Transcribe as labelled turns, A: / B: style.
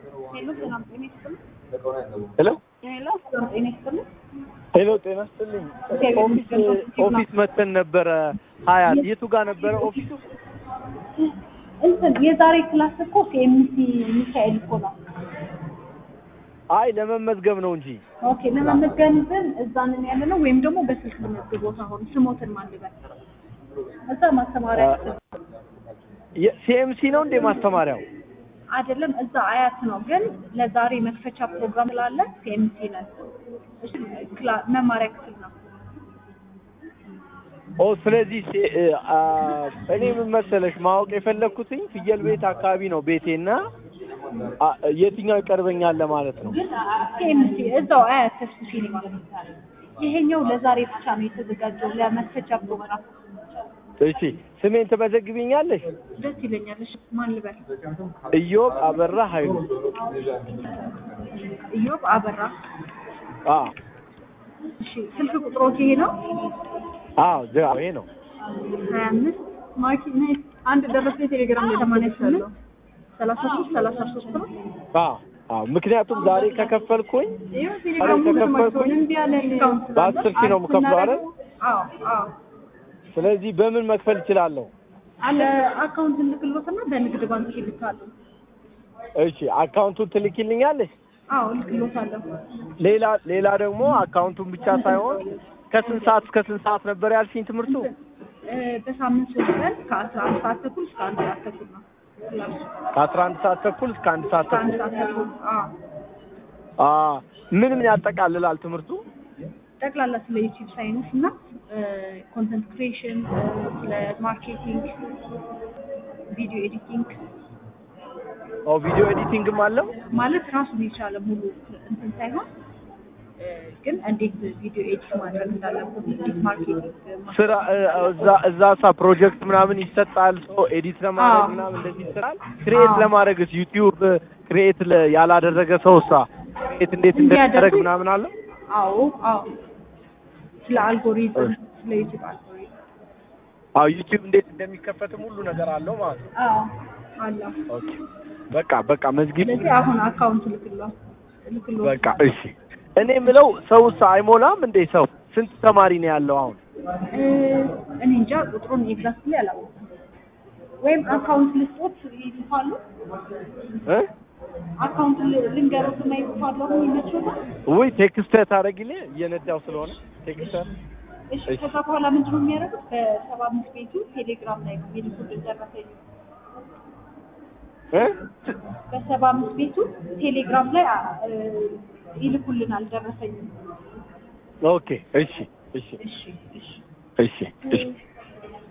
A: Hello, ሰላም ጤና ይስጥልኝ።
B: ሄሎ
A: ሰላም ጤና ይስጥልኝ።
B: ሄሎ ጤና ይስጥልኝ። ኦፊስ መተን ነበረ ሀያት የቱ ጋር ነበረ ኦፊሱ?
A: እንትን የዛሬ ክላስ እኮ ሲኤምሲ ሚካኤል እኮ ነው።
B: አይ ለመመዝገብ ነው እንጂ።
A: ኦኬ ለመመዝገብ ግን እዛ ነን ያለነው ወይም ደግሞ በስልክ መመዝገቦት አሁን ስሞትን ማልበል እዛ ማስተማሪያ
B: ሲኤምሲ ነው እንደ ማስተማሪያው
A: አይደለም እዛ አያት ነው ግን ለዛሬ መክፈቻ ፕሮግራም ስላለ ሲኤምሲ ነን። እሺ መማሪያ ክፍል ነው።
B: ስለዚህ እኔ ምን መሰለሽ ማወቅ የፈለኩትኝ ፍየል ቤት አካባቢ ነው ቤቴና የትኛው ይቀርበኛል ለማለት ነው።
A: ሲኤምሲ እዛው አያት ተስፋ ሲኒማ ይሄኛው ለዛሬ ብቻ ነው የተዘጋጀው ለመክፈቻ ፕሮግራም።
B: እሺ ስሜን ትመዘግቢኛለሽ?
A: ደስ ይለኛል። እሺ ማን ልበል?
B: ኢዮብ አበራ ኃይሉ።
A: ኢዮብ አበራ። እሺ ስልክ ቁጥሮት ይሄ ነው?
B: ይሄ ነው
A: 25 ማኪ ነይ አንድ ደረሰ ቴሌግራም ላይ 88 33 ነው።
B: ምክንያቱም ዛሬ ከከፈልኩኝ በ10 ሺህ ነው የምከፍለው አይደል? ስለዚህ በምን መክፈል እችላለሁ?
A: አለ አካውንት ልክሎትና በንግድ ባንክ ይልካሉ።
B: እሺ አካውንቱን ትልኪልኛለሽ?
A: ልክሎታለሁ።
B: ሌላ ደግሞ አካውንቱን ብቻ ሳይሆን ከስንት ሰዓት እስከ ስንት ሰዓት ነበር ያልሽኝ ትምህርቱ?
A: በሳምንት 3 ቀን ከ11 ሰዓት ተኩል እስከ 1 ሰዓት ተኩል ነው።
B: ከ11 ሰዓት ተኩል እስከ 1 ሰዓት ተኩል። ምን ያጠቃልላል ትምህርቱ?
A: ጠቅላላ ስለ ዩቲዩብ ሳይንስ እና ኮንተንት ክሪኤሽን፣ ስለ ማርኬቲንግ፣ ቪዲዮ ኤዲቲንግ።
B: ቪዲዮ ኤዲቲንግም አለው
A: ማለት ራሱን የቻለ ሙሉ እንትን ሳይሆን ግን እንዴት ቪዲዮ ኤዲት ማድረግ እንዳለበት እንዴት ማርኬቲንግ
B: ስራ እዛ ፕሮጀክት ምናምን ይሰጣል። ኤዲት ለማድረግ ምናምን እንደዚህ ይሰጣል። ክሬት ለማድረግስ ዩቲዩብ ክሬት ያላደረገ ሰውሳ ክሬት እንዴት እንደሚያደርግ ምናምን አለ?
A: አዎ ስለ አልጎሪዝም ስለ ዩቲዩብ አልጎሪዝም
B: ዩቲዩብ እንዴት እንደሚከፈትም ሁሉ ነገር አለው ማለት ነው።
A: አለው።
B: ኦኬ በቃ መዝጊብ።
A: ስለዚህ አሁን አካውንት ልክለው
B: በቃ እሺ። እኔ የምለው ሰውስ አይሞላም እንዴ? ሰው ስንት ተማሪ ነው ያለው አሁን?
A: እኔ እንጃ ቁጥሩን ኤግዛክትሊ አላውቅም። ወይም አካውንት ልስጦት ይጽፋሉ? አካውንት ልንገሩት እና ይጽፋሉ ይመችዎታል?
B: ወይ ቴክስት ታደርጊልኝ እየነዳው ስለሆነ ቴክስት።
A: እሺ ከዛ በኋላ ምንድነው የሚያደርጉት? በ75 ቤቱ ቴሌግራም ላይ ነው የሚልኩት ደረሰኝ። በ75 ቤቱ ቴሌግራም ላይ ይልኩልናል ደረሰኝ።
B: ኦኬ እሺ